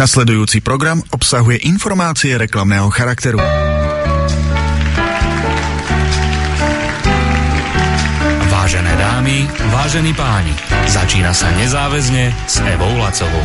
Nasledujúci program obsahuje informácie reklamného charakteru. Vážené dámy, vážení páni, začína sa Nezáväzne s Evou Lacovou.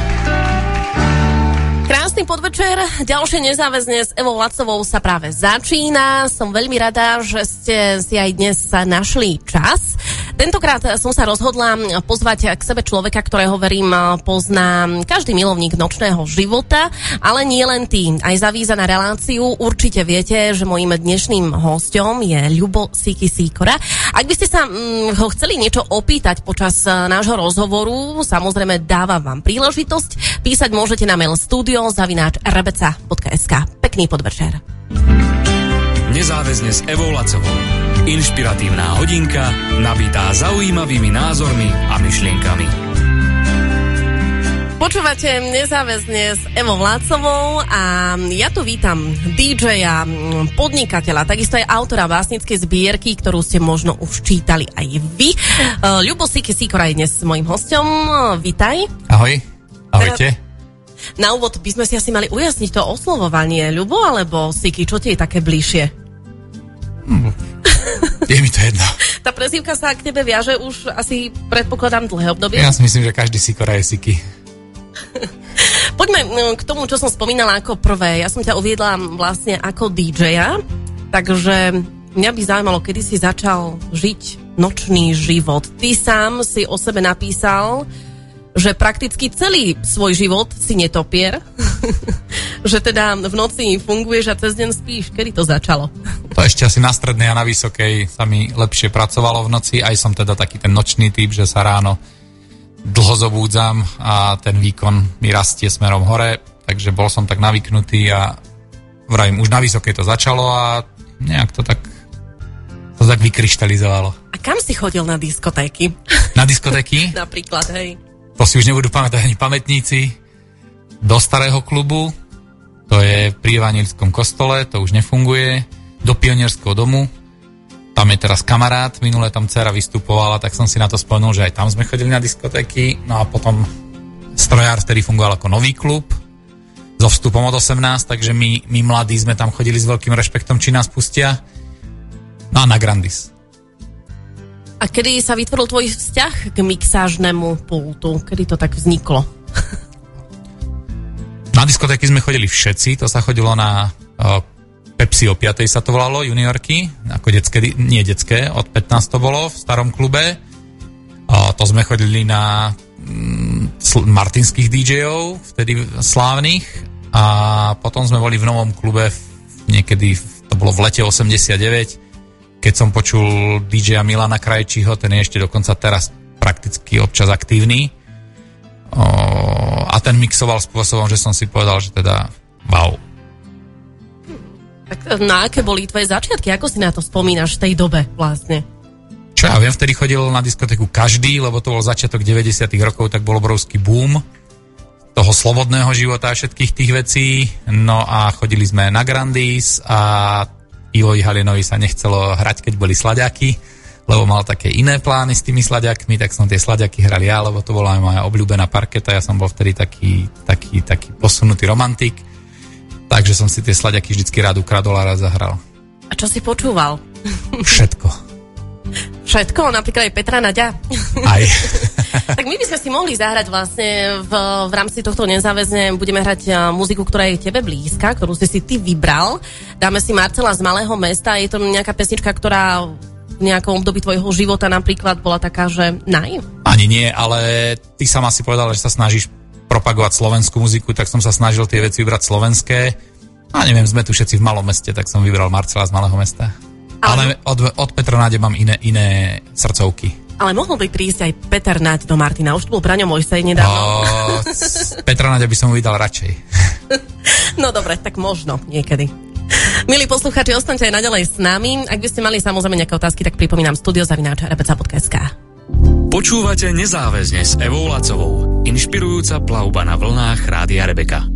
Krásny podvečer, ďalšie Nezáväzne s Evou Lacovou sa práve začína. Som veľmi rada, že ste si aj dnes našli čas. Tentokrát som sa rozhodla pozvať k sebe človeka, ktorého verím pozná každý milovník nočného života, ale nie len tí. Aj za víza na reláciu určite viete, že mojím dnešným hosťom je Ľubo Siki Sikora. Ak by ste sa ho chceli niečo opýtať počas nášho rozhovoru, samozrejme dávam vám príležitosť. Písať môžete na mail studio@rebeca.sk. Pekný podvečer. Nezáväzne s Evou Lacovou. Inšpiratívna hodinka, nabitá zaujímavými názormi a myšlienkami. Počúvate Nezáväzne s Evou Lacovou a ja tu vítam DJ-a, podnikateľa, takisto aj autora básnickej zbierky, ktorú ste možno už čítali aj vy. Ľubo Siki Sikora je dnes mojím hosťom. Vítaj. Ahoj. Ahojte. Na úvod by sme si asi mali ujasniť to oslovovanie. Ľubo alebo Siki, čo ti je také bližšie? Je mi to jedno. Tá prezývka sa k tebe viaže už asi, predpokladám, dlhé obdobie. Ja si myslím, že každý Sikora je Siki. Poďme k tomu, čo som spomínala ako prvé. Ja som ťa uviedla vlastne ako DJ-a, takže mňa by zaujímalo, kedy si začal žiť nočný život. Ty sám si o sebe napísal, že prakticky celý svoj život si netopier, že teda v noci funguješ a cez deň spíš. Kedy to začalo? To ešte asi na strednej a na vysokej sa mi lepšie pracovalo v noci. Aj som teda taký ten nočný typ, že sa ráno dlho zobúdzam a ten výkon mi rastie smerom hore, takže bol som tak navyknutý a vravím, už na vysokej to začalo a nejak to tak vykryštalizovalo. A kam si chodil na diskotéky? Na diskotéky? Napríklad, hej. To si už nebudú pamätať ani pamätníci. Do starého klubu, to je pri Evanjelickom kostole, to už nefunguje. Do Pionierského domu, tam je teraz kamarát, minule tam dcera vystupovala, tak som si na to spomenul, že aj tam sme chodili na diskotéky. No a potom Strojár, ktorý fungoval ako nový klub, so vstupom od 18, takže my mladí sme tam chodili s veľkým rešpektom, či nás pustia. No a na Grandis. A kedy sa vytvoril tvoj vzťah k mixážnemu pultu? Kedy to tak vzniklo? Na diskotéky sme chodili všetci, to sa chodilo na Pepsi o 5. sa to volalo, juniorky, ako detské, nie detské, od 15 to bolo v starom klube. To sme chodili na martinských DJ-ov, vtedy slávnych, a potom sme boli v novom klube, niekedy, to bolo v lete 89, keď som počul DJ-a Milana Krajčího, ten je ešte dokonca teraz prakticky občas aktívny. A ten mixoval spôsobom, že som si povedal, že teda wow. Tak na aké boli tvoje začiatky? Ako si na to spomínaš v tej dobe vlastne? Čo ja viem, vtedy chodil na diskotéku každý, lebo to bol začiatok 90. rokov, tak bol obrovský boom toho slobodného života a všetkých tých vecí. No a chodili sme na Grandis a Ivovi Halinovi sa nechcelo hrať, keď boli slaďaky, lebo mal také iné plány s tými slaďakmi, tak som tie slaďaky hral ja, lebo to bola aj moja obľúbená parketa, ja som bol vtedy taký posunutý romantik, takže som si tie slaďaky vždycky rád ukradol a rád zahral. A čo si počúval? Všetko. Všetko? Napríklad aj Petra Naďa? Aj. Tak my by sme si mohli zahrať vlastne v rámci tohto Nezáväzne. Budeme hrať muziku, ktorá je tebe blízka, ktorú si ty vybral. Dáme si Marcela z Malého mesta. Je to nejaká pesnička, ktorá v nejakom období tvojho života napríklad bola taká, že Ani nie, ale ty sama si povedala, že sa snažíš propagovať slovenskú muziku, tak som sa snažil tie veci vybrať slovenské. A neviem, sme tu všetci v Malom meste, tak som vybral Marcela z Malého mesta. Ale od Petra Náde mám iné srdcovky. Ale mohol by prísť aj Peter Naď do Martina. Už to bol Braňo Mojsej nedávno. Petra Náďa by som mu vydal radšej. No dobre, tak možno niekedy. Milí poslucháči, ostaňte aj naďalej s nami. Ak by ste mali samozrejme nejaké otázky, tak pripomínam studio@rebeca.sk. Počúvate Nezáväzne s Evou Lacovou. Inšpirujúca plavba na vlnách Rádia Rebeka.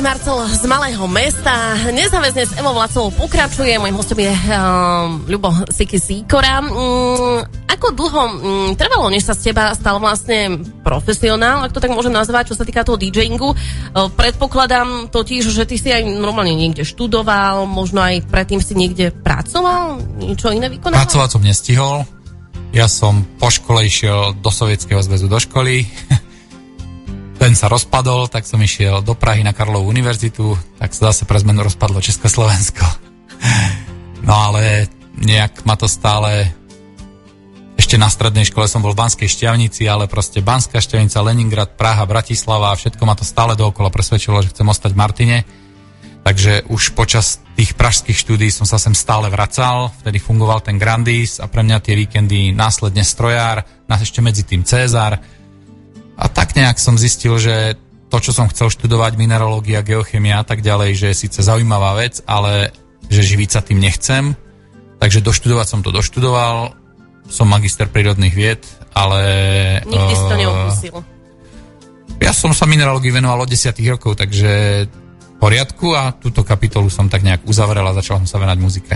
Počúvate Marcel z Malého mesta. Nezáväzne s Evou Lacovou pokračuje. Mojím hostom je Ľubo Siky Sýkora. Ako dlho trvalo, než sa z teba stal vlastne profesionál, ak to tak môžem nazvať, čo sa týka toho DJingu? Predpokladám totiž, že ty si aj normálne niekde študoval, možno aj predtým si niekde pracoval, niečo iné vykonával? Pracovať som nestihol. Ja som po škole išiel do Sovietskeho zväzu do školy. Ten sa rozpadol, tak som išiel do Prahy na Karlovú univerzitu, tak sa zase pre zmenu rozpadlo Československo. No ale nejak ma to stále... Ešte na strednej škole som bol v Banskej Štiavnici, ale proste Banská Štiavnica, Leningrad, Praha, Bratislava, všetko ma to stále dookola presvedčilo, že chcem ostať v Martine. Takže už počas tých pražských štúdií som sa sem stále vracal, vtedy fungoval ten Grandis a pre mňa tie víkendy následne Strojár, ešte medzi tým Cézar. A tak nejak som zistil, že to, čo som chcel študovať, mineralógia, geochemia a tak ďalej, že je síce zaujímavá vec, ale že živiť sa tým nechcem. Takže doštudovať som to doštudoval, som magister prírodných vied, ale... Nikdy si to neopustil. Ja som sa mineralógii venoval od 10 rokov, takže v poriadku a túto kapitolu som tak nejak uzavrel a začal som sa venovať muzike.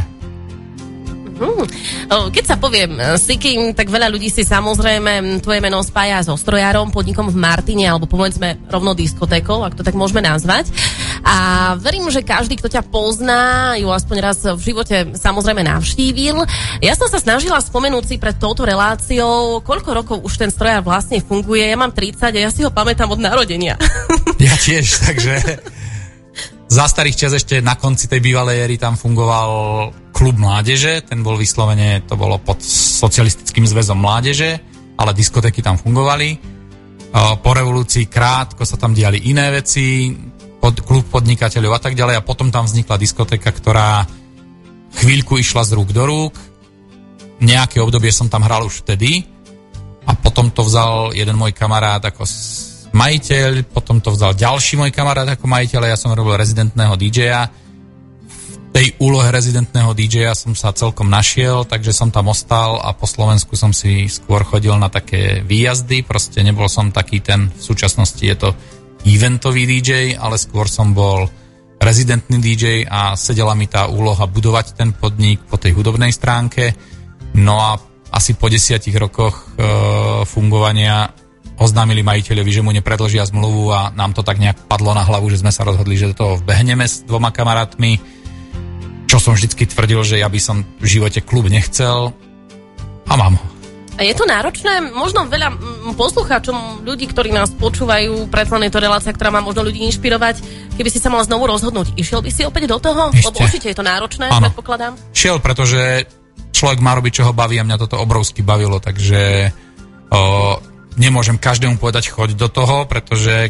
Keď sa poviem Siky, tak veľa ľudí si samozrejme tvoje meno spája so Strojárom, podnikom v Martine, alebo povedzme rovno diskotékou, ak to tak môžeme nazvať. A verím, že každý, kto ťa pozná, ju aspoň raz v živote samozrejme navštívil. Ja som sa snažila spomenúť si pred touto reláciou, koľko rokov už ten Strojár vlastne funguje. Ja mám 30 a ja si ho pamätám od narodenia. Ja tiež, takže... Za starých čas ešte na konci tej bývalej éry tam fungoval klub mládeže, ten bol vyslovene, to bolo pod Socialistickým zväzom mládeže, ale diskotéky tam fungovali. Po revolúcii krátko sa tam diali iné veci, klub podnikateľov a tak ďalej a potom tam vznikla diskotéka, ktorá chvíľku išla z rúk do rúk. Nejaké obdobie som tam hral už vtedy a potom to vzal jeden môj kamarát ako majiteľ, potom to vzal ďalší môj kamarát ako majiteľ a ja som robil rezidentného DJ-a. V tej úlohe rezidentného DJ-a som sa celkom našiel, takže som tam ostal a po Slovensku som si skôr chodil na také výjazdy, proste nebol som taký ten, v súčasnosti je to eventový DJ, ale skôr som bol rezidentný DJ a sedela mi tá úloha budovať ten podnik po tej hudobnej stránke. No a asi po 10 rokoch fungovania oznámili majiteľovi, že mu nepredĺžia zmluvu a nám to tak nejak padlo na hlavu, že sme sa rozhodli, že do toho vbehneme s 2 kamarátmi, čo som vždycky tvrdil, že ja by som v živote klub nechcel a mám ho. A je to náročné? Možno veľa poslucháčom, ľudí, ktorí nás počúvajú, predsa je to relácia, ktorá má možno ľudí inšpirovať, keby si sa mal znovu rozhodnúť. Išiel by si opäť do toho? Ešte. Lebo určite je to náročné, áno. Predpokladám. Šiel, pretože človek má robiť, čo ho baví a mňa toto obrovsky bavilo, takže nemôžem každému povedať choď do toho, pretože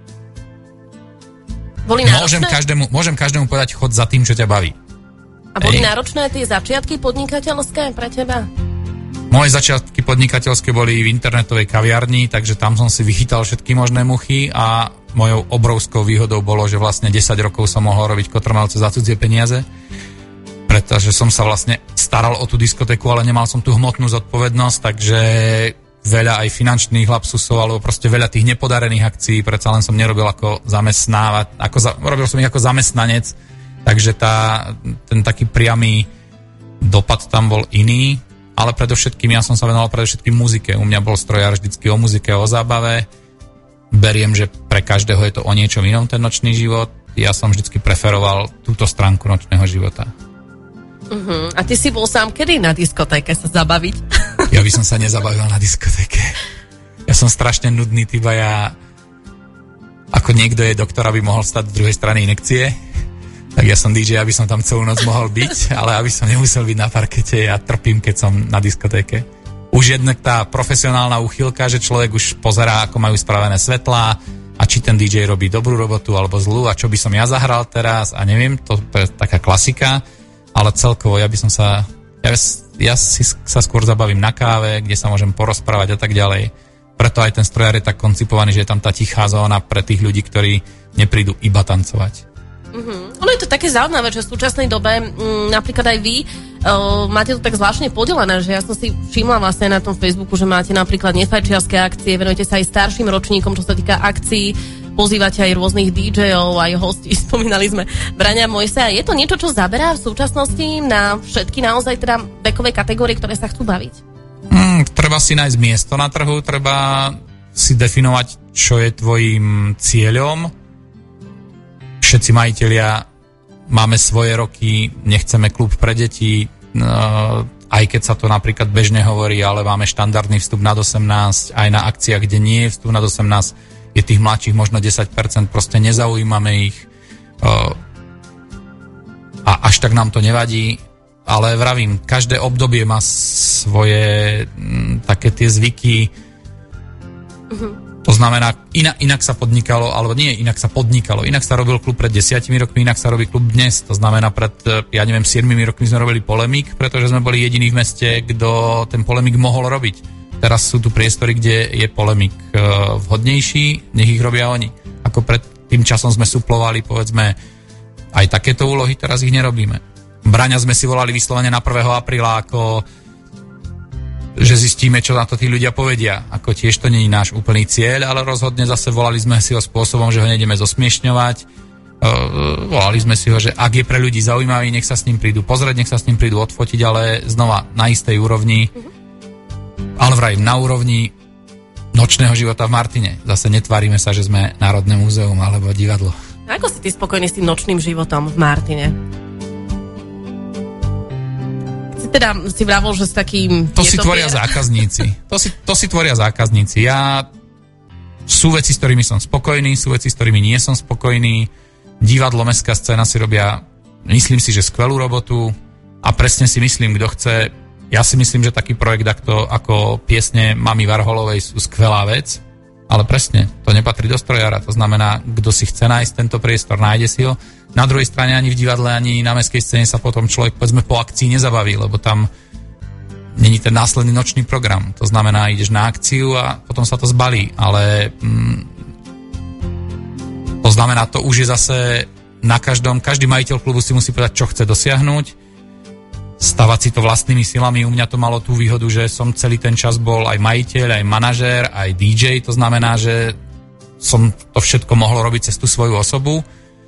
môžem každému povedať choď za tým, čo ťa baví. A boli náročné tie začiatky podnikateľské pre teba? Moje začiatky podnikateľské boli v internetovej kaviarni, takže tam som si vychytal všetky možné muchy a mojou obrovskou výhodou bolo, že vlastne 10 rokov som mohol robiť kotrmelce za cudzie peniaze, pretože som sa vlastne staral o tú diskotéku, ale nemal som tú hmotnú zodpovednosť, takže veľa aj finančných lapsusov, alebo proste veľa tých nepodarených akcií, predsa len som nerobil ako robil som ich ako zamestnanec, takže ten taký priamy dopad tam bol iný, ale predovšetkým ja som sa venoval predovšetkým muzike. U mňa bol Strojár vždycky o muzike, o zábave. Beriem, že pre každého je to o niečom inom ten nočný život. Ja som vždycky preferoval túto stránku nočného života. A ty si bol sám kedy na diskotéke sa zabaviť? Ja by som sa nezabavil na diskotéke. Ja som strašne nudný typ a ja ako niekto je doktor, aby mohol stať z druhej strany inekcie, tak ja som DJ, aby som tam celú noc mohol byť, ale aby som nemusel byť na parkete, ja trpím, keď som na diskotéke. Už jednak tá profesionálna úchylka, že človek už pozerá, ako majú spravené svetlá a či ten DJ robí dobrú robotu alebo zlú a čo by som ja zahral teraz a neviem, to je taká klasika. Ale celkovo ja si sa skôr zabavím na káve, kde sa môžem porozprávať a tak ďalej. Preto aj ten Strojár je tak koncipovaný, že je tam tá tichá zóna pre tých ľudí, ktorí neprídu iba tancovať. Ono je to také zaujímavé, že v súčasnej dobe napríklad aj vy máte to tak zvláštne podelené, že ja som si všimla vlastne na tom Facebooku, že máte napríklad nefajčiarske akcie, venujete sa aj starším ročníkom, čo sa týka akcií, pozývate aj rôznych DJ-ov, aj hostí, spomínali sme Braňa Mojsa. Je to niečo, čo zaberá v súčasnosti na všetky naozaj teda vekové kategórie, ktoré sa chcú baviť? Treba si nájsť miesto na trhu, treba si definovať, čo je tvojim cieľom. Všetci majitelia máme svoje roky, nechceme klub pre deti, aj keď sa to napríklad bežne hovorí, ale máme štandardný vstup nad 18, aj na akciách, kde nie je vstup nad 18, je tých mladších možno 10%, proste nezaujímame ich a až tak nám to nevadí, ale vravím, každé obdobie má svoje také tie zvyky. To znamená, inak sa podnikalo, alebo nie inak sa podnikalo, inak sa robil klub pred 10 rokmi, inak sa robí klub dnes. To znamená, pred, 7 rokmi sme robili polemik, pretože sme boli jediní v meste, kto ten polemik mohol robiť. Teraz sú tu priestory, kde je polemik vhodnejší, nech ich robia oni. Ako pred tým časom sme suplovali, povedzme, aj takéto úlohy, teraz ich nerobíme. Braňa sme si volali vyslovene na 1. apríla, ako že zistíme, čo na to tí ľudia povedia. Ako tiež to nie je náš úplný cieľ, ale rozhodne zase volali sme si ho spôsobom, že ho nejdeme zosmiešňovať. Volali sme si ho, že ak je pre ľudí zaujímavý, nech sa s ním prídu pozrieť, nech sa s ním prídu odfotiť, ale znova na istej úrovni. Ale vrajím, na úrovni nočného života v Martine. Zase netvárime sa, že sme Národné múzeum alebo divadlo. Ako si ty spokojný s tým nočným životom v Martine? Teda si vravol, že s takým... To si tvoria zákazníci. To si tvoria zákazníci. Sú veci, s ktorými som spokojný, sú veci, s ktorými nie som spokojný. Divadlo, mestská scéna si robia, myslím si, že skvelú robotu a presne si myslím, kto chce. Ja si myslím, že taký projekt ako piesne Mamy Warholovej sú skvelá vec, ale presne, to nepatrí do strojára. To znamená, kto si chce nájsť tento priestor, nájde si ho. Na druhej strane ani v divadle, ani na mestskej scéne sa potom človek, povedzme, po akcii nezabaví, lebo tam není ten následný nočný program. To znamená, ideš na akciu a potom sa to zbalí, ale to znamená, to už je zase na každý majiteľ klubu si musí povedať, čo chce dosiahnuť, stavať si to vlastnými silami. U mňa to malo tú výhodu, že som celý ten čas bol aj majiteľ, aj manažér, aj DJ, to znamená, že som to všetko mohol robiť cez tú svoju osobu.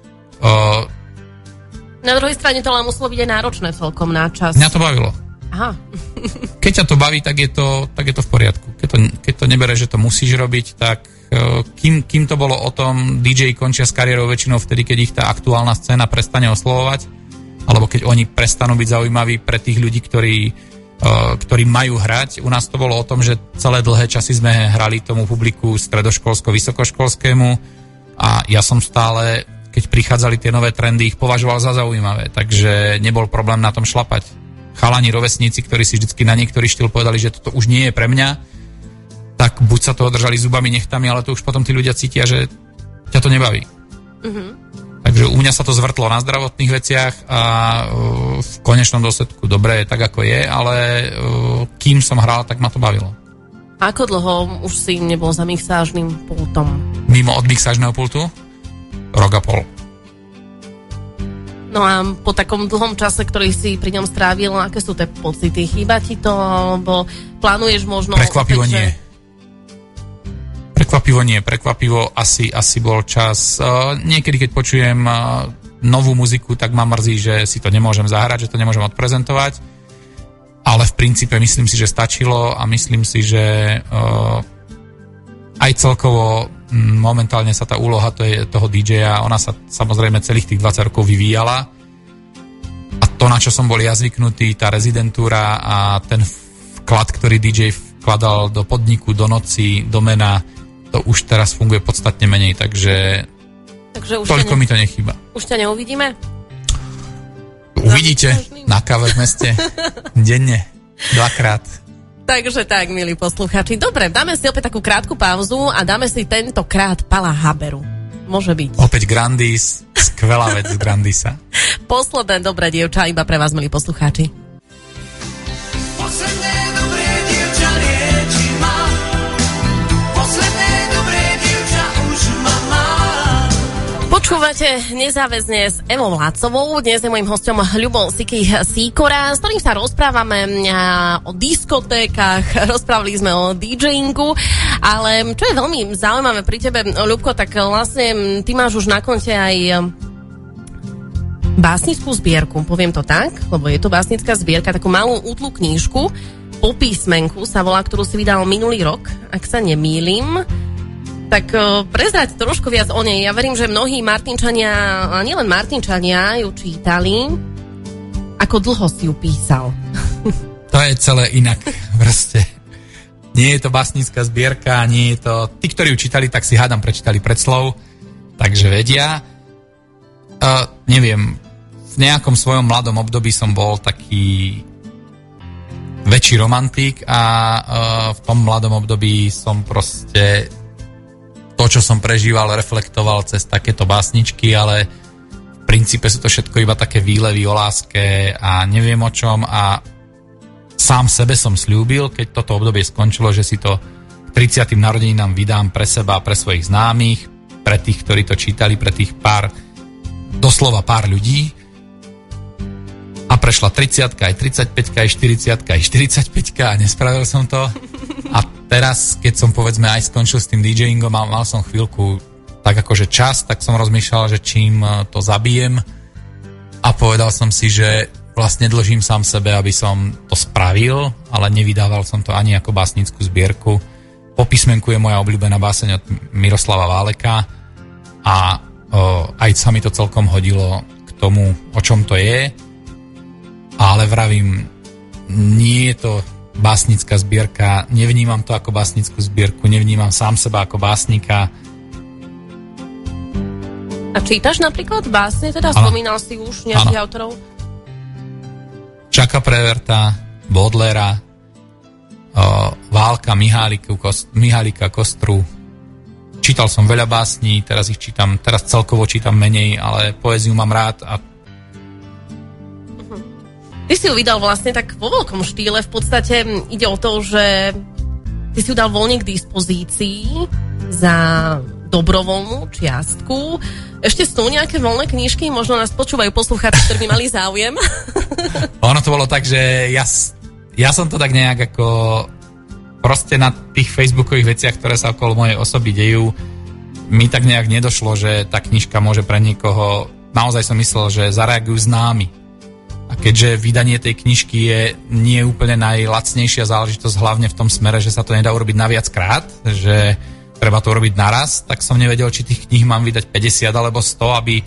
Na druhej strane to ale muselo byť aj náročné celkom na čas. Mňa to bavilo. Aha. Keď ťa to baví, tak je to v poriadku. Keď to nebere, že to musíš robiť, tak kým to bolo o tom, DJ končia s kariérou väčšinou vtedy, keď ich tá aktuálna scéna prestane oslovovať, alebo keď oni prestanú byť zaujímaví pre tých ľudí, ktorí majú hrať. U nás to bolo o tom, že celé dlhé časy sme hrali tomu publiku stredoškolsko-vysokoškolskému a ja som stále, keď prichádzali tie nové trendy, ich považoval za zaujímavé, takže nebol problém na tom šlapať. Chalani, rovesníci, ktorí si vždycky na niektorý štýl povedali, že toto už nie je pre mňa, tak buď sa toho držali zubami, nechtami, ale to už potom tí ľudia cítia, že ťa to nebaví. Takže u mňa sa to zvrtlo na zdravotných veciach a v konečnom dôsledku dobre je tak, ako je, ale kým som hral, tak ma to bavilo. Ako dlho už si nebol za mixážnym pultom? Mimo od mixážneho pultu? Rok a pol. No a po takom dlhom čase, ktorý si pri ňom strávil, aké sú tie pocity? Chýba ti to, alebo plánuješ možno... Prekvapivo nie. Prekvapivo asi bol čas. Niekedy, keď počujem novú muziku, tak ma mrzí, že si to nemôžem zahrať, že to nemôžem odprezentovať. Ale v princípe myslím si, že stačilo a myslím si, že aj celkovo momentálne sa tá úloha toho DJ-a, ona sa samozrejme celých tých 20 rokov vyvíjala a to, na čo som bol ja zvyknutý, tá rezidentúra a ten vklad, ktorý DJ vkladal do podniku, do noci, do mena, to už teraz funguje podstatne menej, takže už toľko mi to nechýba. Už ťa neuvidíme? Uvidíte na káve v meste denne, 2-krát. Takže tak, milí poslucháči. Dobre, dáme si opäť takú krátku pauzu a dáme si tentokrát Pala Haberu. Môže byť. Opäť Grandis, skvelá vec z Grandisa. Posledné dobré dievča iba pre vás, milí poslucháči. Posledné dobré dievča lieči ma. Posledné dobré dievča už ma má. Počúvate Nezáväzne s Evou Lacovou. Dnes je mojím hosťom Ľubo Sikora, s ktorým sa rozprávame o diskotékach, rozprávali sme o DJingu, ale čo je veľmi zaujímavé pri tebe, Ľubko, tak vlastne ty máš už na konte aj básnickú zbierku, poviem to tak, lebo je to básnická zbierka, takú malú útlu knížku, Po písmenku sa volá, ktorú si vydal minulý rok, ak sa nemýlim. Tak prezrať trošku viac o nej. Ja verím, že mnohí Martinčania, a nielen Martinčania, ju čítali. Ako dlho si ju písal? To je celé inak. Proste. Nie je to básnická zbierka, nie je to... Tí, ktorí ju čítali, tak si hádam prečítali predslov, takže vedia. Neviem, v nejakom svojom mladom období som bol taký väčší romantik a v tom mladom období som proste to, čo som prežíval, reflektoval cez takéto básničky, ale v princípe sú to všetko iba také výlevy o láske a neviem o čom a sám sebe som sľúbil, keď toto obdobie skončilo, že si to k 30. narodeninám vydám pre seba a pre svojich známych, pre tých, ktorí to čítali, pre tých doslova pár ľudí a prešla 30, aj 35, aj 40, aj 45 a nespravil som to a teraz, keď som povedzme aj skončil s tým DJingom a mal som chvíľku tak akože čas, tak som rozmýšľal, že čím to zabijem a povedal som si, že vlastne dlžím sám sebe, aby som to spravil, ale nevydával som to ani ako básnickú zbierku. Po písmenku je moja obľúbená báseň od Miroslava Váleka a aj sa mi to celkom hodilo k tomu, o čom to je, ale vravím, nie je to básnická zbierka, nevnímam to ako básnickú zbierku, nevnímam sám seba ako básnika. A čítaš napríklad básne? Teda spomínal si už nejakých autorov? Jacquesa Préverta, Baudelaira, Válka, Mihálika, Kostru. Čítal som veľa básní, teraz ich čítam, teraz celkovo čítam menej, ale poéziu mám rád a ty si ju vydal vlastne tak vo veľkom štýle. V podstate ide o to, že ty si ju dal voľne k dispozícii za dobrovoľnú čiastku. Ešte sú nejaké voľné knižky? Možno nás počúvajú poslucháči, ktorí by mali záujem. Ono to bolo tak, že ja som to tak nejak ako proste na tých facebookových veciach, ktoré sa okolo mojej osoby dejú, mi tak nejak nedošlo, že tá knižka môže pre niekoho... Naozaj som myslel, že zareagujú známi. A keďže vydanie tej knižky je nie úplne najlacnejšia záležitosť, hlavne v tom smere, že sa to nedá urobiť na viackrát, že treba to urobiť naraz, tak som nevedel, či tých kníh mám vydať 50 alebo 100, aby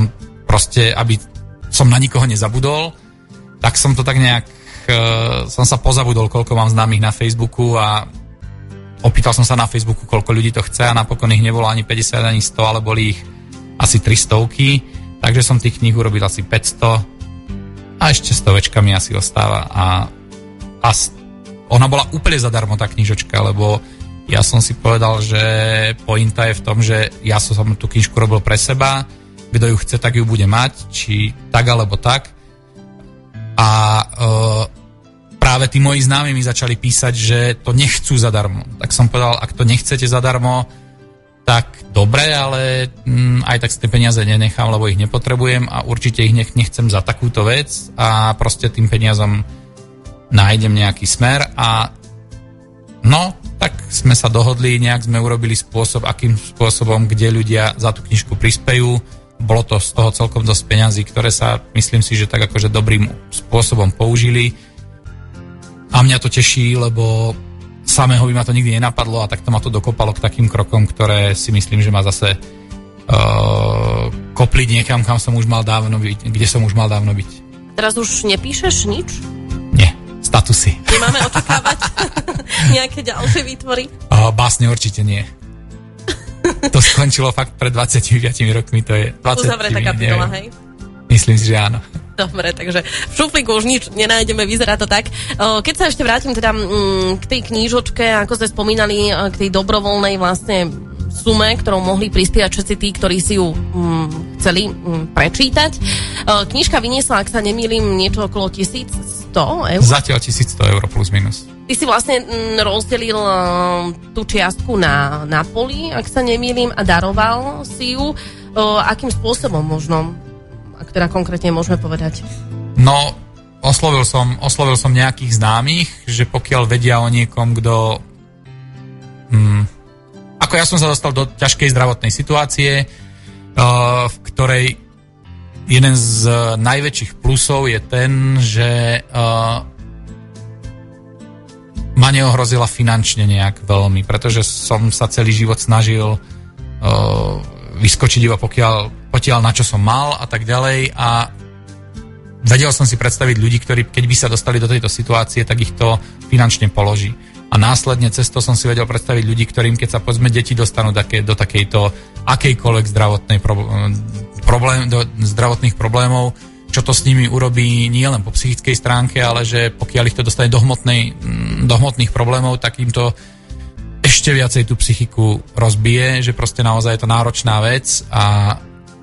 som na nikoho nezabudol. Tak som to tak nejak, som sa pozabudol, koľko mám známych na Facebooku a opýtal som sa na Facebooku, koľko ľudí to chce a napokon ich nebolo ani 50, ani 100, ale boli ich asi 300, takže som tých kníh urobil asi 500 a ešte 100 mi asi ostáva a ona bola úplne zadarmo tá knižočka, lebo ja som si povedal, že pointa je v tom, že ja som tú knižku robil pre seba, kto ju chce, tak ju bude mať, či tak alebo tak a práve tí moji známi mi začali písať, že to nechcú zadarmo, tak som povedal, ak to nechcete zadarmo, tak dobre, ale aj tak si tie peniaze nenechám, lebo ich nepotrebujem a určite ich nechcem za takúto vec a proste tým peniazom nájdem nejaký smer a no, tak sme sa dohodli, nejak sme urobili spôsob, akým spôsobom, kde ľudia za tú knižku prispejú. Bolo to z toho celkom dosť peňazí, ktoré sa, myslím si, že tak akože dobrým spôsobom použili a mňa to teší, lebo samého by ma to nikdy nenapadlo a takto ma to dokopalo k takým krokom, ktoré si myslím, že ma zase kopliť niekam, kam som už mal dávno byť, kde som už mal dávno byť. Teraz už nepíšeš nič? Nie, statusy. Nemáme očakávať nejaké ďalšie výtvory? Básne určite nie. To skončilo fakt pred 25 rokmi, to je 20. Uzavretá kapitola, hej? Myslím si, že áno. Dobre, takže v šuflíku už nič nenájdeme, vyzerá to tak. Keď sa ešte vrátim teda k tej knížočke, ako ste spomínali, k tej dobrovoľnej vlastne sume, ktorou mohli prispievať všetci tí, ktorí si ju chceli prečítať. Knižka vyniesla, ak sa nemýlim, niečo okolo 1100 eur. Zatiaľ 1100 eur plus minus. Ty si vlastne rozdelil tú čiastku na poli, ak sa nemýlim, a daroval si ju. Akým spôsobom možno, ak teda konkrétne môžeme povedať? No, oslovil som nejakých známych, že pokiaľ vedia o niekom, kto... Ako ja som sa dostal do ťažkej zdravotnej situácie, v ktorej jeden z najväčších plusov je ten, že ma neohrozila finančne nejak veľmi, pretože som sa celý život snažil vyskočiť iba potiaľ na čo som mal a tak ďalej a vedel som si predstaviť ľudí, ktorí keď by sa dostali do tejto situácie, tak ich to finančne položí. A následne cez to som si vedel predstaviť ľudí, ktorým keď sa povedzme deti dostanú do takejto akejkoľvek zdravotných problémov, čo to s nimi urobí nie len po psychickej stránke, ale že pokiaľ ich to dostane do hmotných problémov, tak im to ešte viacej tú psychiku rozbije, že proste naozaj je to náročná vec a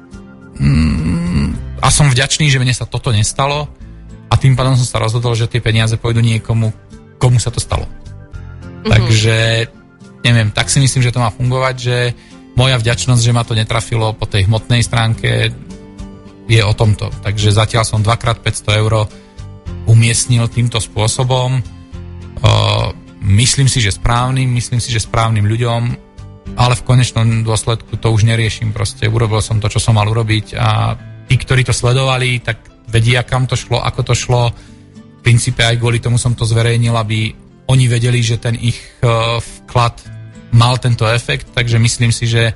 som vďačný, že mne sa toto nestalo a tým pádom som sa rozhodol, že tie peniaze pôjdu niekomu, komu sa to stalo. Takže, neviem, tak si myslím, že to má fungovať, že moja vďačnosť, že ma to netrafilo po tej hmotnej stránke je o tomto. Takže zatiaľ som 2x 500 eur umiestnil týmto spôsobom. Myslím si, že správnym ľuďom, ale v konečnom dôsledku to už neriešim. Proste urobil som to, čo som mal urobiť a tí, ktorí to sledovali, tak vedia, kam to šlo, ako to šlo. V princípe aj kvôli tomu som to zverejnil, aby oni vedeli, že ten ich vklad mal tento efekt, takže myslím si, že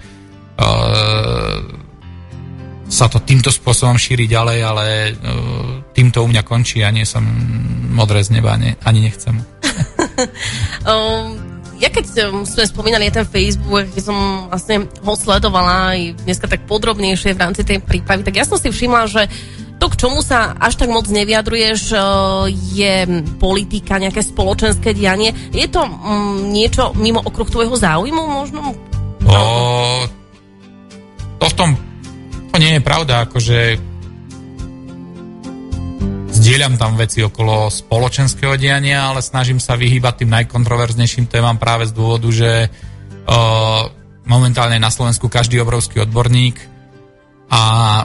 sa to týmto spôsobom šíri ďalej, ale týmto u mňa končí a nie som modré z neba, ani nechcem. Ja keď sme spomínali ten Facebook, keď som vlastne ho sledovala aj dneska tak podrobnejšie v rámci tej prípravy, tak ja som si všimla, že to, k čomu sa až tak moc nevyjadruješ, je politika, nejaké spoločenské dianie. Je to niečo mimo okruh tvojho záujmu možno? To nie je pravda, akože zdieľam tam veci okolo spoločenského diania, ale snažím sa vyhýbať tým najkontroverznejším témam práve z dôvodu, že momentálne na Slovensku každý obrovský odborník a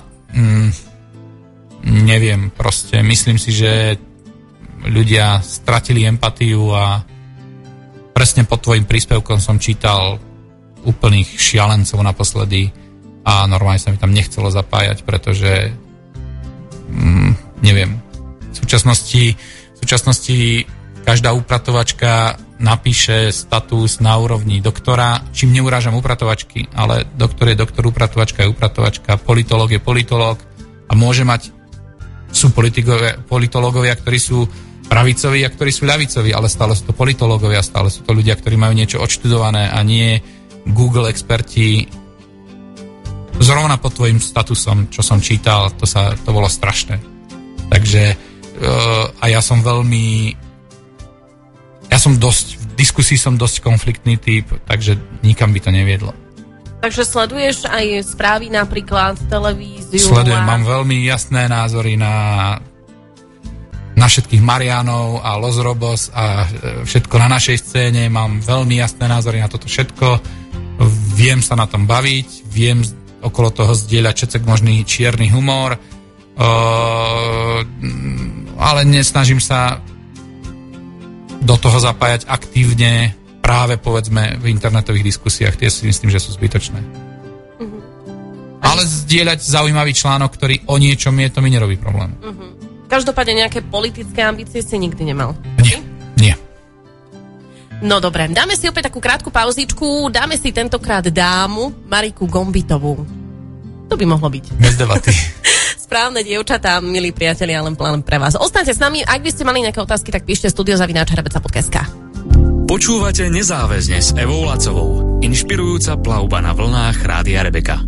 neviem, proste myslím si, že ľudia stratili empatiu a presne pod tvojim príspevkom som čítal úplných šialencov naposledy a normálne sa mi tam nechcelo zapájať, pretože neviem, v súčasnosti každá upratovačka napíše status na úrovni doktora, čím neurážam upratovačky, ale doktor je doktor, upratovačka je upratovačka, politológ je politológ a môže mať sú politológovia, ktorí sú pravicoví a ktorí sú ľavicoví, ale stále sú to politológovia, stále sú to ľudia, ktorí majú niečo odštudované a nie Google experti. Zrovna pod tvojim statusom, čo som čítal, to bolo strašné. Takže a v diskusii som dosť konfliktný typ, takže nikam by to neviedlo. Takže sleduješ aj správy napríklad, televíziu? Sledujem, mám veľmi jasné názory na všetkých Mariánov a Los Robos a všetko na našej scéne, mám veľmi jasné názory na toto všetko, viem sa na tom baviť, viem okolo toho zdieľať všetek možný čierny humor, ale nesnažím sa do toho zapájať aktívne práve povedzme v internetových diskusiách, tie si myslím, že sú zbytočné. Ale zdieľať zaujímavý článok, ktorý o niečom je, to mi nerobí problém. Každopádne nejaké politické ambície si nikdy nemal? Nie. No dobre, dáme si opäť takú krátku pauzičku, dáme si tentokrát dámu Mariku Gombitovú. To by mohlo byť. Bez debaty. Správne dievčatá, milí priatelia, len plán pre vás. Ostaňte s nami, ak by ste mali nejaké otázky, tak píšte studio@rebeca.sk. Počúvate Nezáväzne s Evou Lacovou. Inšpirujúca plavba na vlnách Rádia Rebeka.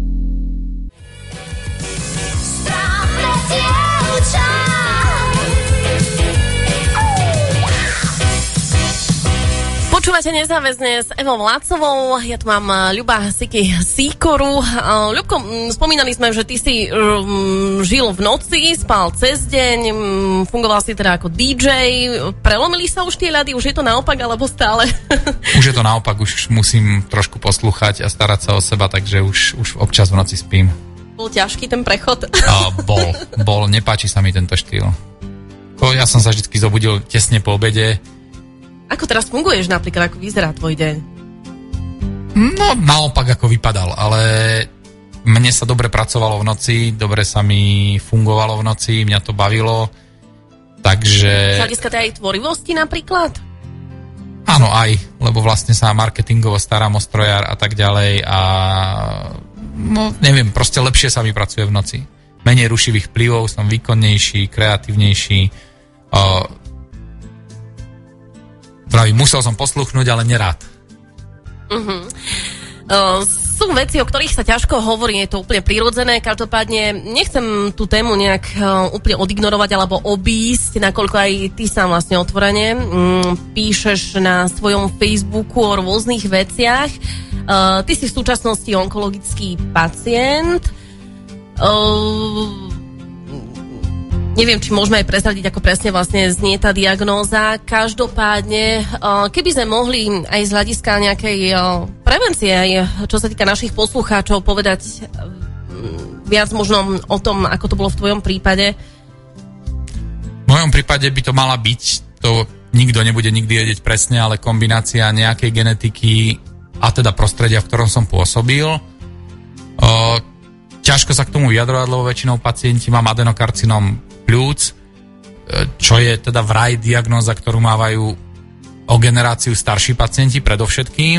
Počúvate Nezáväzne s Evou Lacovou. Ja tu mám Ľuba Sikoru. Ľubko, spomínali sme, že ty si žil v noci, spal cez deň, fungoval si teda ako DJ. Prelomili sa už tie ľady? Už je to naopak, alebo stále? Už je to naopak, už musím trošku poslúchať a starať sa o seba, takže už občas v noci spím. Bol ťažký ten prechod? Bol, nepáči sa mi tento štýl. Ja som sa vždy zobudil tesne po obede. Ako teraz funguješ napríklad, ako vyzerá tvoj deň? No, naopak ako vypadal, ale mne sa dobre pracovalo v noci, dobre sa mi fungovalo v noci, mňa to bavilo, takže... Z hľadiska aj tvorivosti napríklad? Áno, aj, lebo vlastne sa marketingovo starám o strojár a tak ďalej a no, neviem, proste lepšie sa mi pracuje v noci. Menej rušivých vplyvov, som výkonnejší, kreatívnejší. Musel som posluchnúť, ale nerád. Sú veci, o ktorých sa ťažko hovorí, je to úplne prirodzené, každopádne nechcem tú tému nejak úplne odignorovať alebo obísť, nakoľko aj ty sám vlastne otvorene píšeš na svojom Facebooku o rôznych veciach. Ty si v súčasnosti onkologický pacient. Neviem, či môžeme aj prezradiť, ako presne vlastne znie tá diagnóza. Každopádne, keby sme mohli aj z hľadiska nejakej prevencie, aj čo sa týka našich poslucháčov, povedať viac možno o tom, ako to bolo v tvojom prípade. V mojom prípade by to mala byť, to nikto nebude nikdy vedieť presne, ale kombinácia nejakej genetiky a teda prostredia, v ktorom som pôsobil. Ťažko sa k tomu vyjadrovať, lebo väčšinou pacienti mám adenokarcinom pľúc, čo je teda vraj diagnóza, ktorú mávajú o generáciu starší pacienti predovšetkým,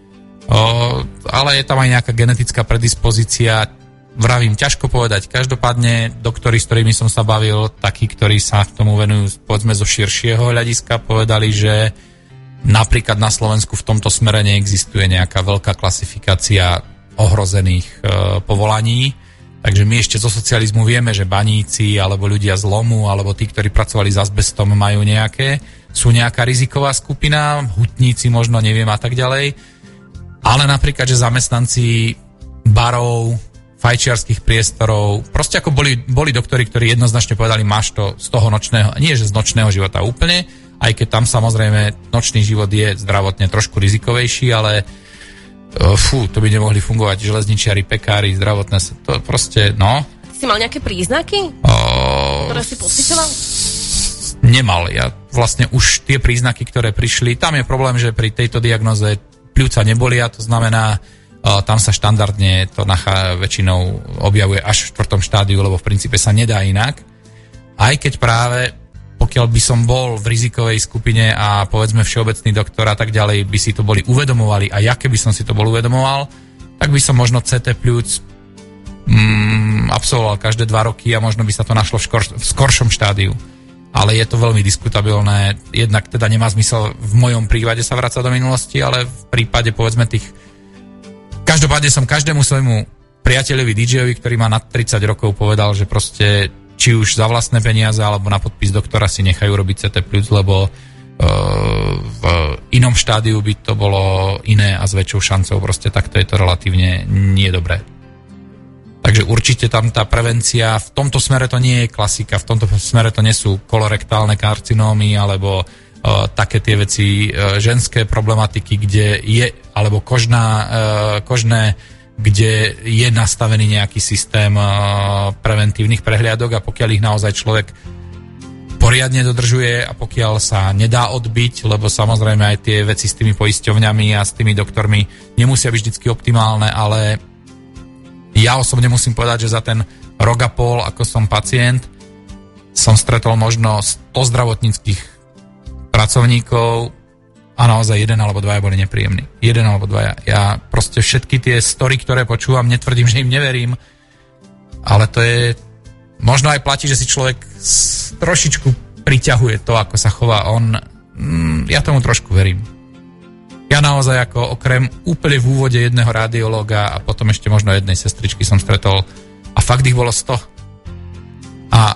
ale je tam aj nejaká genetická predispozícia, vravím, ťažko povedať. Každopádne doktori, s ktorými som sa bavil, takí, ktorí sa k tomu venujú povedzme zo širšieho hľadiska, povedali, že napríklad na Slovensku v tomto smere neexistuje nejaká veľká klasifikácia ohrozených povolaní. Takže my ešte zo socializmu vieme, že baníci, alebo ľudia z lomu, alebo tí, ktorí pracovali s azbestom, sú nejaká riziková skupina, hutníci možno, neviem a tak ďalej. Ale napríklad, že zamestnanci barov, fajčiarskych priestorov, proste ako boli doktori, ktorí jednoznačne povedali, máš to z toho nočného, nie že z nočného života úplne, aj keď tam samozrejme nočný život je zdravotne trošku rizikovejší, ale to by nemohli fungovať železničiari, pekári, zdravotné, to proste, no. Si mal nejaké príznaky, ktoré si pociťoval? Nemal, ja vlastne už tie príznaky, ktoré prišli, tam je problém, že pri tejto diagnoze pľúca nebolia, to znamená, tam sa štandardne to väčšinou objavuje až v 4. štádiu, lebo v princípe sa nedá inak. Aj keď práve pokiaľ by som bol v rizikovej skupine a povedzme všeobecný doktor a tak ďalej by si to boli uvedomovali a ja keby som si to bol uvedomoval, tak by som možno CT pľúc absolvoval každé 2 roky a možno by sa to našlo v skoršom štádiu. Ale je to veľmi diskutabilné, jednak teda nemá zmysel v mojom prípade sa vrácať do minulosti, ale v prípade povedzme tých... Každopádne som každému svojmu priateľovi DJ-ovi, ktorý má nad 30 rokov, povedal, že proste či už za vlastné peniaze, alebo na podpis doktora si nechajú robiť CT+, lebo v inom štádiu by to bolo iné a s väčšou šancou, proste takto je to relatívne nie dobré. Takže určite tam tá prevencia, v tomto smere to nie je klasika, v tomto smere to nie sú kolorektálne karcinómy, alebo také tie veci, ženské problematiky, kde je, alebo kožné, kde je nastavený nejaký systém preventívnych prehliadok a pokiaľ ich naozaj človek poriadne dodržuje a pokiaľ sa nedá odbiť, lebo samozrejme aj tie veci s tými poisťovňami a s tými doktormi nemusia byť vždycky optimálne, ale ja osobne musím povedať, že za ten rok a pol, ako som pacient, som stretol možno 100 zdravotníckych pracovníkov a naozaj 1 alebo 2 boli nepríjemní. 1 alebo 2. Ja proste všetky tie story, ktoré počúvam, netvrdím, že im neverím, ale to je... Možno aj platí, že si človek trošičku priťahuje to, ako sa chová on. Ja tomu trošku verím. Ja naozaj ako okrem úplne v úvode jedného radiológa a potom ešte možno jednej sestričky som stretol a fakt ich bolo 100. A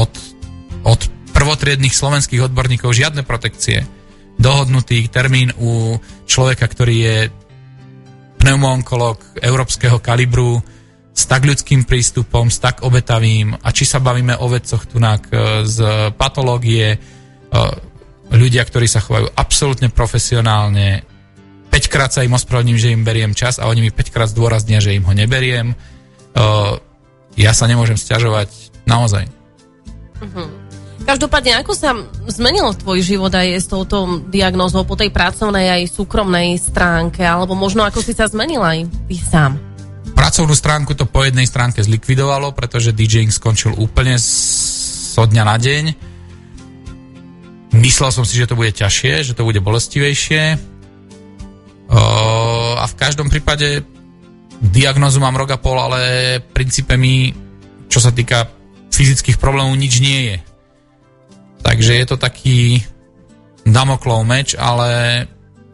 od prvotriednych slovenských odborníkov žiadne protekcie. Dohodnutý termín u človeka, ktorý je pneumoonkolog európskeho kalibru, s tak ľudským prístupom, s tak obetavým, a či sa bavíme o vedcoch tunak z patológie, ľudia, ktorí sa chovajú absolútne profesionálne, 5-krát sa im ospravedlním, že im beriem čas a oni mi 5-krát zdôraznia, že im ho neberiem. ja sa nemôžem sťažovať naozaj. Každopádne, ako sa zmenil tvoj život aj s touto diagnózou po tej pracovnej aj súkromnej stránke, alebo možno ako si sa zmenil aj ty sám? Pracovnú stránku to po jednej stránke zlikvidovalo, pretože DJing skončil úplne zo dňa na deň. Myslel som si, že to bude ťažšie, že to bude bolestivejšie. A v každom prípade diagnózu mám rok a pol, ale v princípe mi, čo sa týka fyzických problémov, nič nie je. Takže je to taký Damoklov meč, ale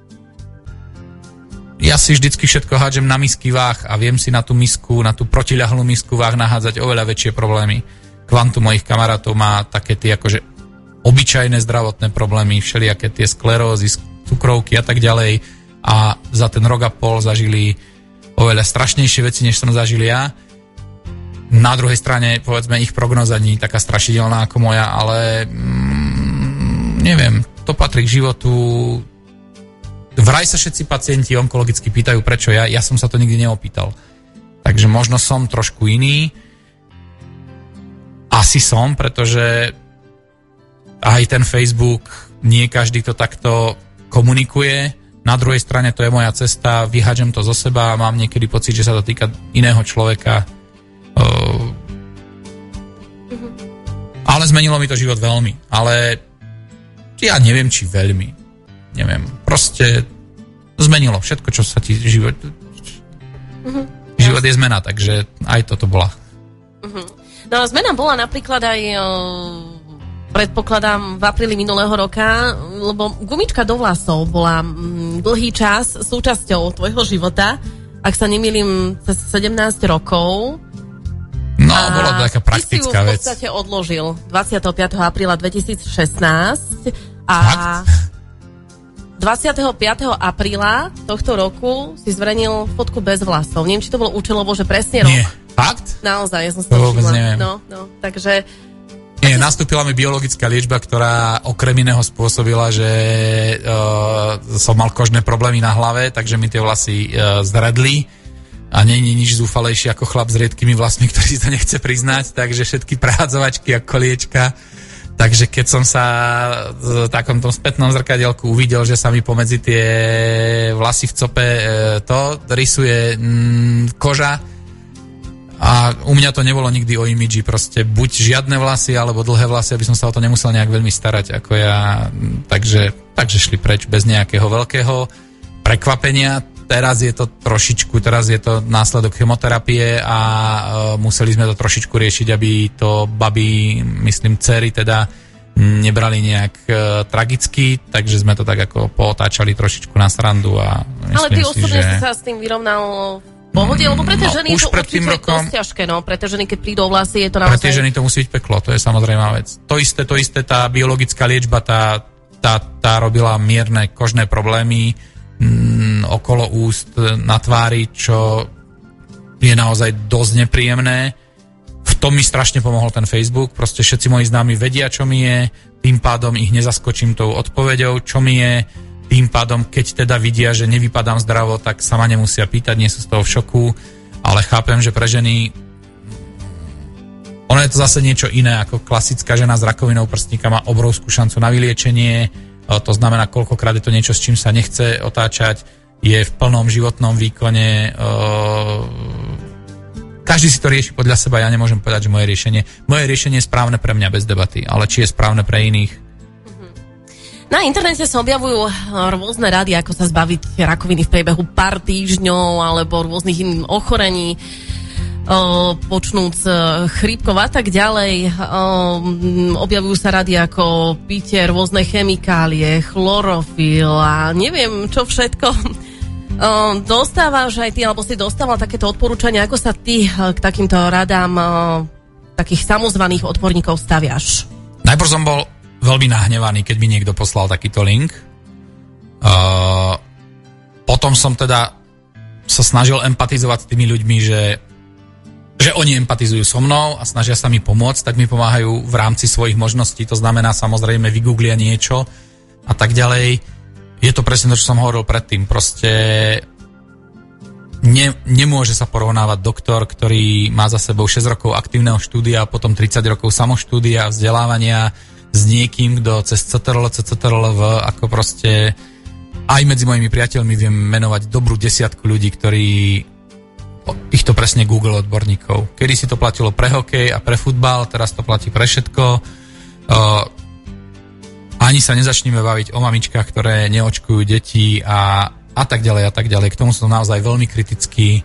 ja si vždycky všetko hádžem na misky váh a viem si na tú misku, na tú protiľahlú misku váh nahádzať oveľa väčšie problémy. Kvantum mojich kamarátov má také tie akože obyčajné zdravotné problémy, všelijaké tie sklerózy, cukrovky a tak ďalej a za ten rok a pol zažili oveľa strašnejšie veci, než som zažil ja. Na druhej strane, povedzme, ich prognoza nie je taká strašidelná ako moja, ale neviem, to patrí k životu. Vraj sa všetci pacienti onkologicky pýtajú, prečo ja som sa to nikdy neopýtal. Takže možno som trošku iný. Asi som, pretože aj ten Facebook, nie každý to takto komunikuje. Na druhej strane to je moja cesta, vyhádžem to zo seba a mám niekedy pocit, že sa to týka iného človeka. Ale zmenilo mi to život veľmi. Ale ja neviem, či veľmi. Neviem. Proste zmenilo všetko, čo sa ti život... Život je zmena, takže aj toto bola. No zmena bola napríklad aj predpokladám v apríli minulého roka, lebo gumička do vlasov bola dlhý čas súčasťou tvojho života, ak sa nemýlim, cez 17 rokov. No, bola to taká praktická vec. Ty si ju v podstate odložil 25. apríla 2016 a Fakt? 25. apríla tohto roku si zverejnil fotku bez vlasov. Neviem, či to bolo účelovo, že presne rok. Nie. Fakt? Naozaj, ja som si to to vôbec všimla. neviem. No, takže... Nie, nastúpila mi biologická liečba, ktorá okrem iného spôsobila, že som mal kožné problémy na hlave, takže mi tie vlasy zredli. A nie je nič zúfalejšie ako chlap s riedkými vlasmi, ktorý si to nechce priznať, takže všetky prehádzovačky a koliečka. Takže keď som sa v takomto spätnom zrkadielku uvidel, že sa mi pomedzi tie vlasy v cope to rysuje koža a u mňa to nebolo nikdy o imidži, proste buď žiadne vlasy, alebo dlhé vlasy, aby som sa o to nemusel nejak veľmi starať ako ja, takže šli preč bez nejakého veľkého prekvapenia. Teraz je to následok chemoterapie a museli sme to trošičku riešiť, aby to babi, myslím dcery teda, nebrali nejak tragicky, takže sme to tak ako pootáčali trošičku na srandu a myslím ale ty osobne si, si sa s tým vyrovnal v pohode, lebo pre tie ženy je to určite dosť ťažké, no, pre tie ženy, keď prídu o vlasy, je to naozaj... Pre tie ženy to musí byť peklo, to je samozrejmá vec. To isté, tá biologická liečba, tá robila mierne kožné problémy, okolo úst, na tvári, čo je naozaj dosť nepríjemné. V tom mi strašne pomohol ten Facebook, proste všetci moji známi vedia, čo mi je, tým pádom ich nezaskočím tou odpoveďou, čo mi je, tým pádom, keď teda vidia, že nevypadám zdravo, tak sa ma nemusia pýtať, nie sú z toho v šoku, ale chápem, že pre ženy ono je to zase niečo iné, ako klasická žena s rakovinou prsníka má obrovskú šancu na vyliečenie. To znamená, koľkokrát je to niečo, s čím sa nechce otáčať, je v plnom životnom výkone. Každý si to rieši podľa seba, ja nemôžem povedať, že moje riešenie je správne pre mňa bez debaty, ale či je správne pre iných. Na internete sa objavujú rôzne rady, ako sa zbaviť rakoviny v priebehu pár týždňov alebo rôznych iných ochorení, počnúc chrípkov a tak ďalej. Objavujú sa rady ako pitie rôzne chemikálie, chlorofil a neviem čo všetko. Dostávaš aj ty, alebo si dostával takéto odporúčania, ako sa ty k takýmto radám takých samozvaných odborníkov staviaš? Najprv som bol veľmi nahnevaný, keď mi niekto poslal takýto link. Potom som teda sa snažil empatizovať s tými ľuďmi, že oni empatizujú so mnou a snažia sa mi pomôcť, tak mi pomáhajú v rámci svojich možností, to znamená samozrejme vygooglia niečo a tak ďalej. Je to presne to, čo som hovoril predtým, proste nemôže sa porovnávať doktor, ktorý má za sebou 6 rokov aktívneho štúdia, potom 30 rokov samoštúdia, vzdelávania s niekým, kto cez CTRL-V, ako proste aj medzi mojimi priateľmi viem menovať dobrú 10 ľudí, ktorí týchto presne Google odborníkov. Kedy si to platilo pre hokej a pre futbal, teraz to platí pre všetko. Ani sa nezačneme baviť o mamičkách, ktoré neočkujú deti a tak ďalej a tak ďalej. K tomu som naozaj veľmi kritický.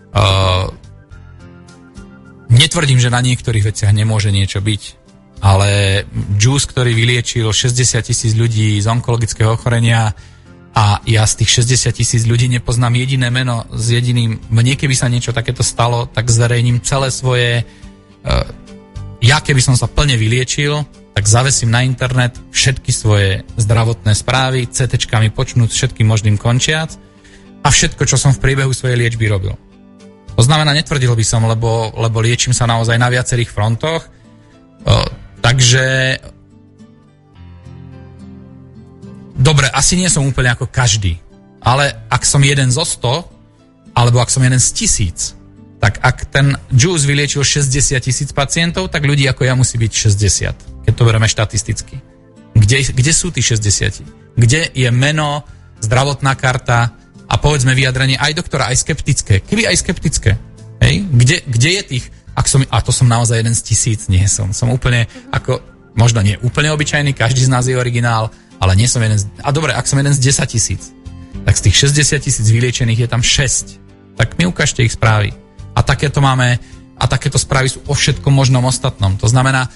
Netvrdím, že na niektorých veciach nemôže niečo byť, ale Juice, ktorý vyliečil 60 000 ľudí z onkologického ochorenia a ja z tých 60 000 ľudí nepoznám jediné meno s jediným, mne keby sa niečo takéto stalo, tak zverejním celé svoje, ja keby som sa plne vyliečil, tak zavesím na internet všetky svoje zdravotné správy, CTčkami počnúc, všetkým možným končiac a všetko, čo som v priebehu svojej liečby robil. To znamená, netvrdil by som, lebo liečím sa naozaj na viacerých frontoch, takže dobre, asi nie som úplne ako každý, ale ak som jeden zo 100, alebo ak som jeden z 1000, tak ak ten Juice vyliečil 60 000 pacientov, tak ľudí ako ja musí byť 60, keď to bereme štatisticky. Kde sú tí 60? Kde je meno, zdravotná karta a povedzme vyjadrenie aj doktora, aj skeptické? Keby aj skeptické. Hej? Kde je tých? A to som naozaj jeden z 1000, nie som. Som úplne ako, možno nie úplne obyčajný, každý z nás je originál, ale nie som jeden a dobre, ak som jeden z 10 000, tak z tých 60 000 vyliečených je tam 6. Tak mi ukážte ich správy. A takéto máme, a takéto správy sú o všetkom možnom ostatnom. To znamená,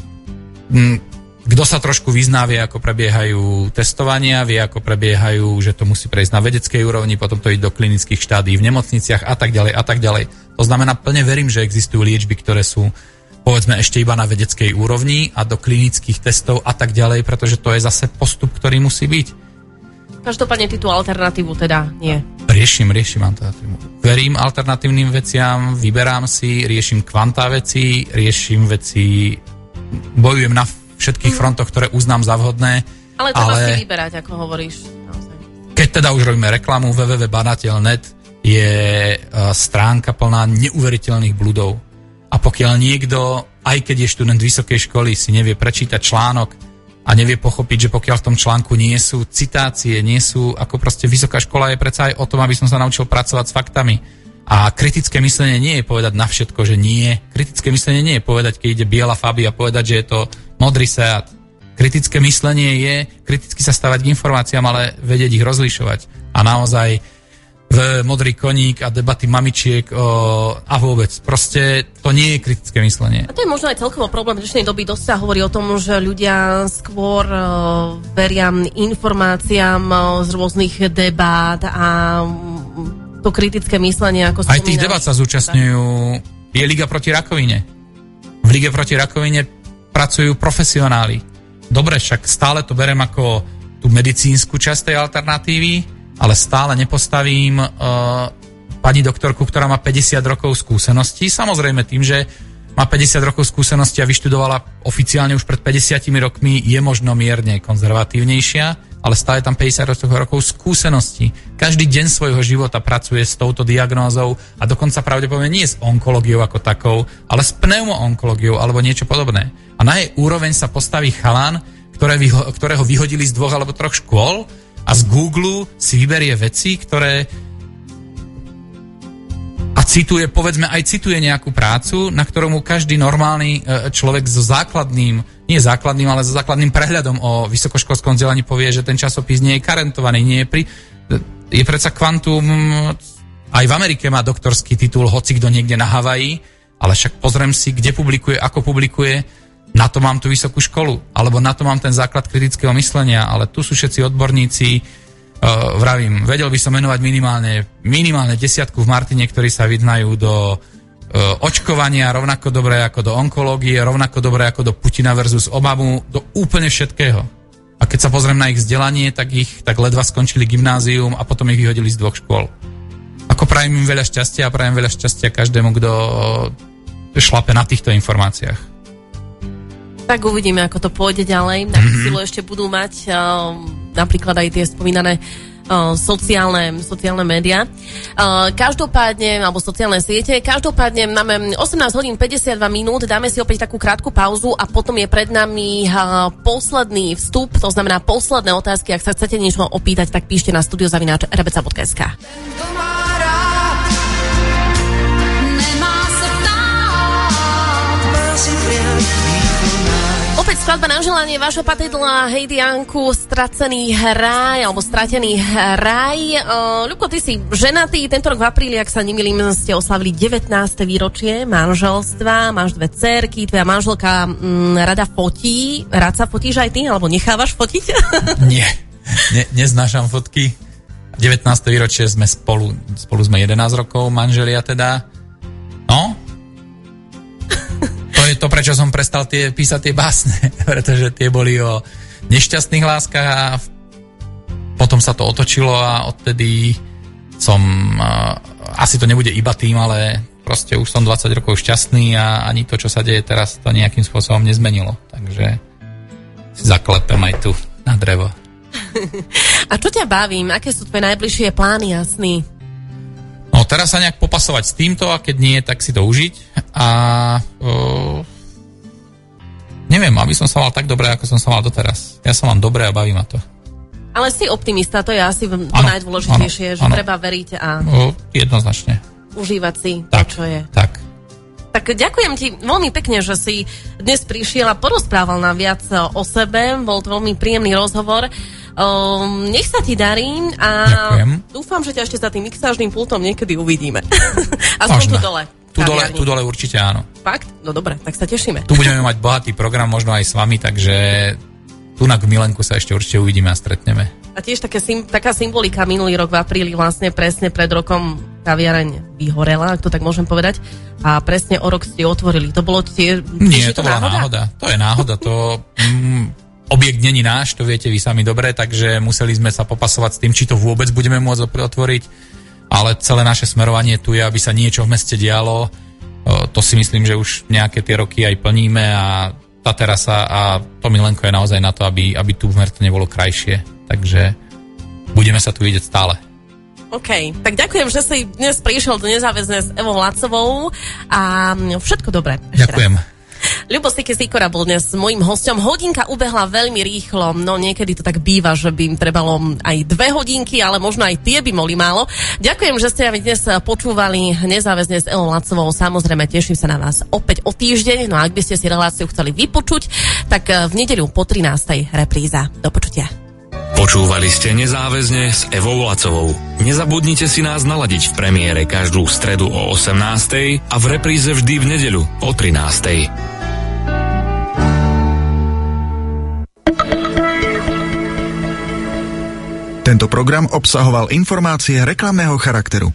kto sa trošku vyzná, vie, ako prebiehajú testovania, vie, ako prebiehajú, že to musí prejsť na vedeckej úrovni, potom to ísť do klinických štádií v nemocniciach a tak ďalej a tak ďalej. To znamená, plne verím, že existujú liečby, ktoré sú povedzme ešte iba na vedeckej úrovni a do klinických testov a tak ďalej, pretože to je zase postup, ktorý musí byť. Každopádne ty tú alternatívu teda nie. Riešim alternatívu. Verím alternatívnym veciam, vyberám si, riešim kvantá veci, riešim veci, bojujem na všetkých frontoch, ktoré uznám za vhodné. Ale treba si vyberať, ako hovoríš. Naozaj. Keď teda už robíme reklamu, www.banateľ.net je stránka plná neuveriteľných bludov. A pokiaľ niekto, aj keď je študent vysokej školy, si nevie prečítať článok a nevie pochopiť, že pokiaľ v tom článku nie sú citácie, nie sú, ako proste vysoká škola je predsa aj o tom, aby som sa naučil pracovať s faktami. A kritické myslenie nie je povedať na všetko, že nie. Kritické myslenie nie je povedať, keď ide biela Fabia, povedať, že je to modrý Seat. Kritické myslenie je kriticky sa stavať k informáciám, ale vedieť ich rozlišovať. A naozaj modrý koník a debaty mamičiek a vôbec. Proste to nie je kritické myslenie. A to je možno aj celkovo problém dnešnej doby. Dosť sa hovorí o tom, že ľudia skôr veria informáciám z rôznych debát a to kritické myslenie, ako spomínaš. Aj tých debát sa zúčastňujú. Je Liga proti rakovine. V Lige proti rakovine pracujú profesionáli. Dobre, však stále to berem ako tú medicínsku časť tej alternatívy, ale stále nepostavím pani doktorku, ktorá má 50 rokov skúseností. Samozrejme tým, že má 50 rokov skúsenosti a vyštudovala oficiálne už pred 50 rokmi, je možno mierne konzervatívnejšia, ale stále tam 50 rokov skúseností. Každý deň svojho života pracuje s touto diagnózou a dokonca pravdepodobne nie s onkológiou ako takou, ale s pneumoonkológiou alebo niečo podobné. A na jej úroveň sa postaví chalan, ktorého vyhodili z 2 alebo 3 škôl a z Google si vyberie veci, ktoré a cituje, povedzme aj cituje nejakú prácu, na ktorom každý normálny človek so základným, nie základným, ale so základným prehľadom o vysokoškolskom vzdelaní povie, že ten časopis nie je karentovaný, je predsa kvantum, aj v Amerike má doktorský titul, hoci kto niekde na Havaji, ale však pozriem si, kde publikuje, ako publikuje, na to mám tú vysokú školu, alebo na to mám ten základ kritického myslenia, ale tu sú všetci odborníci, vravím, vedel by som menovať minimálne 10 v Martine, ktorí sa vyznajú do očkovania rovnako dobre ako do onkológie, rovnako dobre ako do Putina versus Obamu, do úplne všetkého. A keď sa pozriem na ich vzdelanie, tak ledva skončili gymnázium a potom ich vyhodili z 2 škôl. Ako prajem im veľa šťastia a prajem veľa šťastia každému, kto šlape na týchto informáciách. Tak uvidíme, ako to pôjde ďalej. Na silu ešte budú mať napríklad aj tie spomínané sociálne médiá. Každopádne, alebo sociálne siete, každopádne máme 18 hodín 52 minút, dáme si opäť takú krátku pauzu a potom je pred nami posledný vstup, to znamená posledné otázky. Ak sa chcete niečo opýtať, tak píšte na studio@rebeca.sk. Opäť skladba na želanie, vaša patidla Heidi Janku, Stratený ráj, alebo Stratený ráj. Ľubko, ty si ženatý, tento rok v apríli, ak sa nemýlim, ste oslavili 19. výročie manželstva, máš 2 dcérky, tvoja manželka rada fotí. Rád sa fotíš aj ty, alebo nechávaš fotiť? Nie, neznášam fotky. 19. výročie sme spolu sme 11 rokov, manželia teda. No, to je to, prečo som prestal písať tie básne, pretože tie boli o nešťastných láskach a potom sa to otočilo a odtedy som, asi to nebude iba tým, ale proste už som 20 rokov šťastný a ani to, čo sa deje teraz, to nejakým spôsobom nezmenilo. Takže si zaklepem aj tu na drevo. A čo ťa baví? Aké sú tvoje najbližšie plány a sny? No teraz sa nejak popasovať s týmto a keď nie, tak si to užiť a neviem, aby som sa mal tak dobre, ako som sa mal doteraz. Ja sa mám dobre a baví ma to. Ale si optimista, to je asi to najdôležitejšie, že treba veriť a jednoznačne užívať si tak, to, čo je. Tak ďakujem ti veľmi pekne, že si dnes prišiel a porozprával nám viac o sebe. Bol to veľmi príjemný rozhovor. Nech sa ti darí a ďakujem. Dúfam, že ťa ešte za tým mixážnym pultom niekedy uvidíme. Aspoň tu dole. Tu dole určite áno. Fakt? No dobre, tak sa tešíme. Tu budeme mať bohatý program, možno aj s vami, takže tu na Milenku sa ešte určite uvidíme a stretneme. A tiež taká symbolika minulý rok v apríli, vlastne presne pred rokom kaviareň vyhorela, ak to tak môžem povedať, a presne o rok ste otvorili. To bolo Nie, to bola náhoda. To je náhoda, to objekt není náš, to viete vy sami dobre, takže museli sme sa popasovať s tým, či to vôbec budeme môcť otvoriť, ale celé naše smerovanie tu je, aby sa niečo v meste dialo. To si myslím, že už nejaké tie roky aj plníme a tá terasa a to Milenko je naozaj na to, aby tu v Merte nebolo krajšie. Takže budeme sa tu vidieť stále. OK, tak ďakujem, že si dnes prišiel do Nezáväzne s Evou Lacovou a všetko dobré. Ďakujem. Ľubo Sikora bol dnes mojím hosťom. Hodinka ubehla veľmi rýchlo, no niekedy to tak býva, že by im trebalo aj 2 hodinky, ale možno aj tie by boli málo. Ďakujem, že ste dnes počúvali Nezáväzne s Evou Lacovou. Samozrejme, teším sa na vás opäť o týždeň, no a ak by ste si reláciu chceli vypočuť, tak v nedeľu po 13. repríza. Do počutia. Počúvali ste Nezáväzne s Evou Lacovou. Nezabudnite si nás naladiť v premiére každú stredu o 18. a v repríze vždy v nedeľu o 13. Tento program obsahoval informácie reklamného charakteru.